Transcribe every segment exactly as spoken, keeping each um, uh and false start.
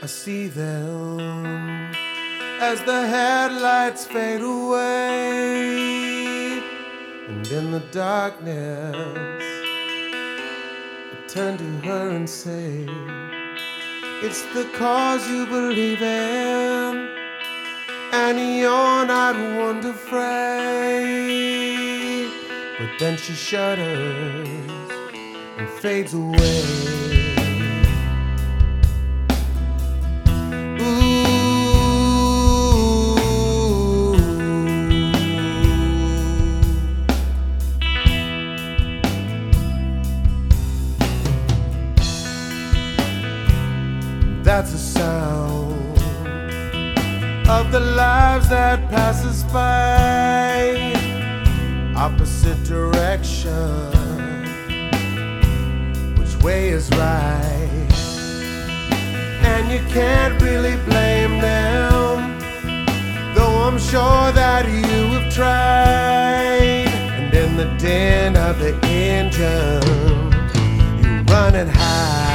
I see them as the headlights fade away, and in the darkness I turn to her and say, it's the cause you believe in, and you're not one to fray. But then she shudders and fades away. That's the sound of the lives that pass us by, opposite direction. Which way is right? And you can't really blame them, though I'm sure that you have tried. And in the din of the engine, you run and hide.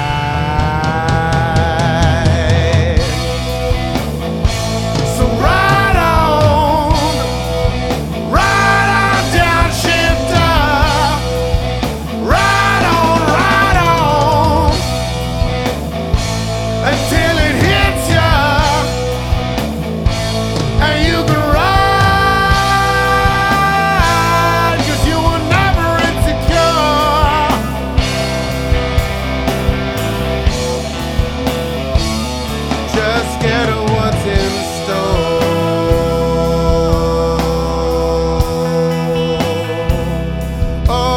Scared of what's in store. Oh,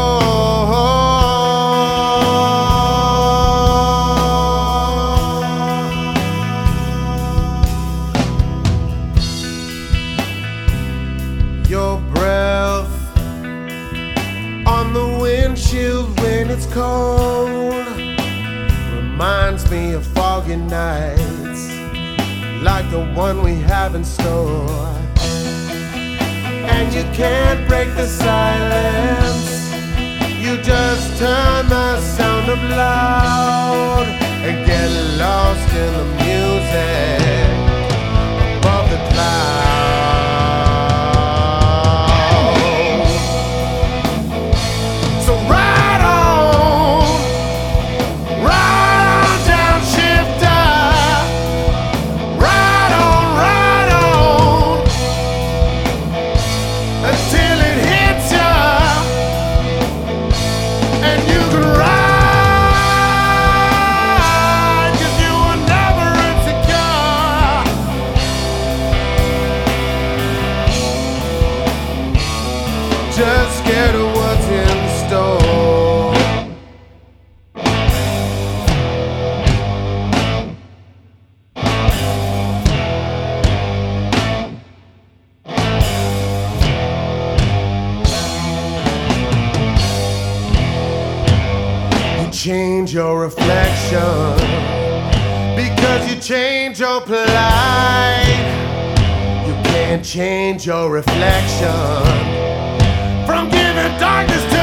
your breath on the windshield when it's cold reminds me of foggy nights like the one we have in store. And you can't break the silence, you just turn the sound up loud and get lost in the music above the clouds. So ride on, ride on down, shifter. Until it hits ya, and you can ride, 'cause you were never insecure. Just scared of what's in store. Change your reflection because you change your plight. You can't change your reflection from giving darkness to